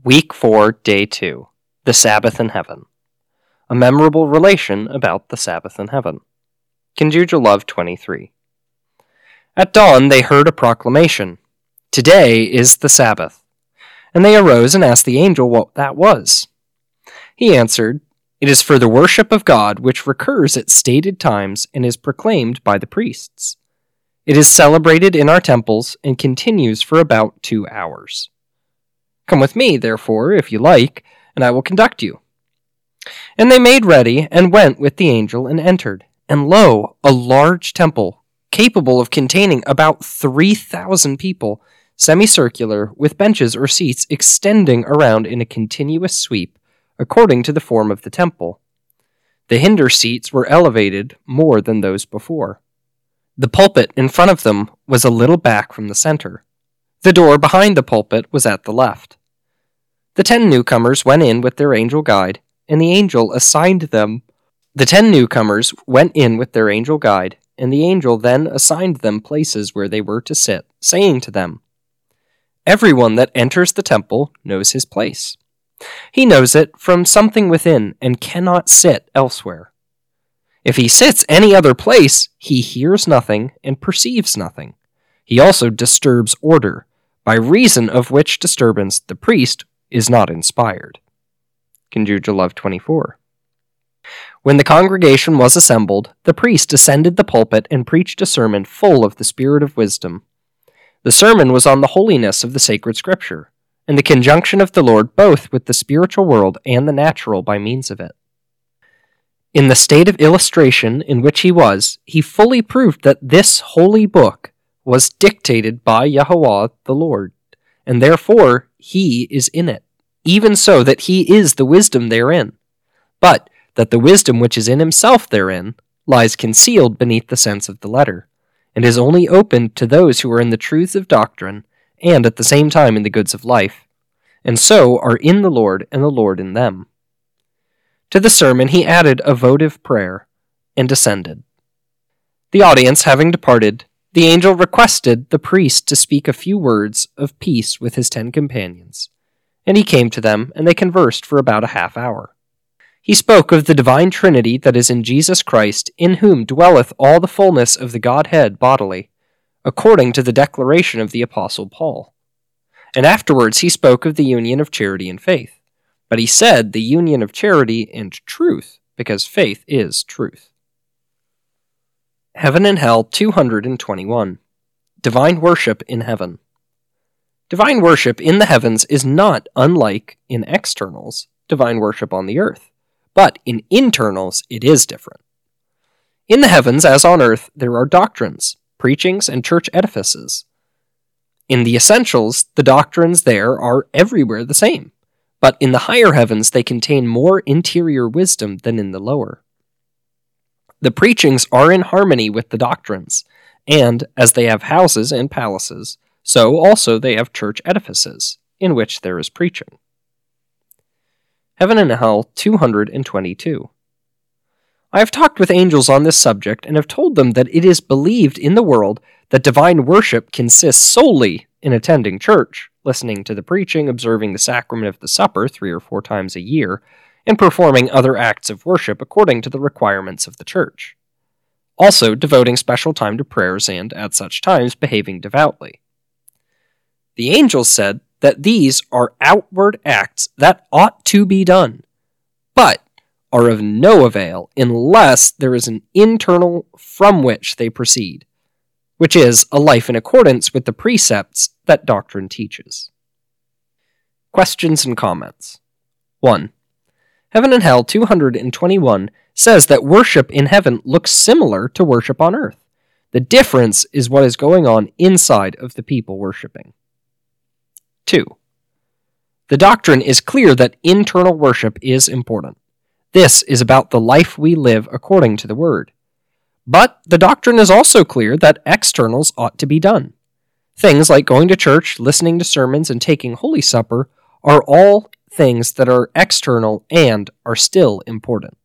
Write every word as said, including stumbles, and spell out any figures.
Week four, Day two. The Sabbath in Heaven. A memorable relation about the Sabbath in heaven. Conjugal Love twenty-three. At dawn they heard a proclamation. Today is the Sabbath. And they arose and asked the angel what that was. He answered, It is for the worship of God which recurs at stated times and is proclaimed by the priests. It is celebrated in our temples and continues for about two hours. Come with me, therefore, if you like, and I will conduct you. And they made ready, and went with the angel, and entered. And lo, a large temple, capable of containing about three thousand people, semicircular, with benches or seats extending around in a continuous sweep, according to the form of the temple. The hinder seats were elevated more than those before. The pulpit in front of them was a little back from the center. The door behind the pulpit was at the left. The ten newcomers went in with their angel guide, and the angel assigned them. The ten newcomers went in with their angel guide, and the angel then assigned them places where they were to sit, saying to them, Everyone that enters the temple knows his place. He knows it from something within, and cannot sit elsewhere. If he sits any other place, he hears nothing and perceives nothing. He also disturbs order, by reason of which disturbance the priest is not inspired. Conjugal Love twenty-four. When the congregation was assembled, the priest ascended the pulpit and preached a sermon full of the spirit of wisdom. The sermon was on the holiness of the sacred scripture, and the conjunction of the Lord both with the spiritual world and the natural by means of it. In the state of illustration in which he was, he fully proved that this holy book was dictated by Yahweh the Lord, and therefore he is in it, even so that he is the wisdom therein, but that the wisdom which is in himself therein lies concealed beneath the sense of the letter, and is only opened to those who are in the truths of doctrine, and at the same time in the goods of life, and so are in the Lord and the Lord in them. To the sermon he added a votive prayer, and descended. The audience having departed, the angel requested the priest to speak a few words of peace with his ten companions, and he came to them, and they conversed for about a half hour. He spoke of the divine Trinity that is in Jesus Christ, in whom dwelleth all the fullness of the Godhead bodily, according to the declaration of the Apostle Paul. And afterwards he spoke of the union of charity and faith, but he said the union of charity and truth, because faith is truth. Heaven and Hell two hundred twenty-one. Divine Worship in Heaven. Divine worship in the heavens is not unlike, in externals, divine worship on the earth, but in internals it is different. In the heavens, as on earth, there are doctrines, preachings, and church edifices. In the essentials, the doctrines there are everywhere the same, but in the higher heavens they contain more interior wisdom than in the lower. The preachings are in harmony with the doctrines, and, as they have houses and palaces, so also they have church edifices, in which there is preaching. Heaven and Hell two hundred twenty-two. I have talked with angels on this subject, and have told them that it is believed in the world that divine worship consists solely in attending church, listening to the preaching, observing the sacrament of the supper three or four times a year, and performing other acts of worship according to the requirements of the church. Also, devoting special time to prayers and, at such times, behaving devoutly. The angels said that these are outward acts that ought to be done, but are of no avail unless there is an internal from which they proceed, which is a life in accordance with the precepts that doctrine teaches. Questions and comments. one. Heaven and Hell two hundred twenty-one says that worship in heaven looks similar to worship on earth. The difference is what is going on inside of the people worshiping. two. The doctrine is clear that internal worship is important. This is about the life we live according to the Word. But the doctrine is also clear that externals ought to be done. Things like going to church, listening to sermons, and taking Holy Supper are all things that are external and are still important.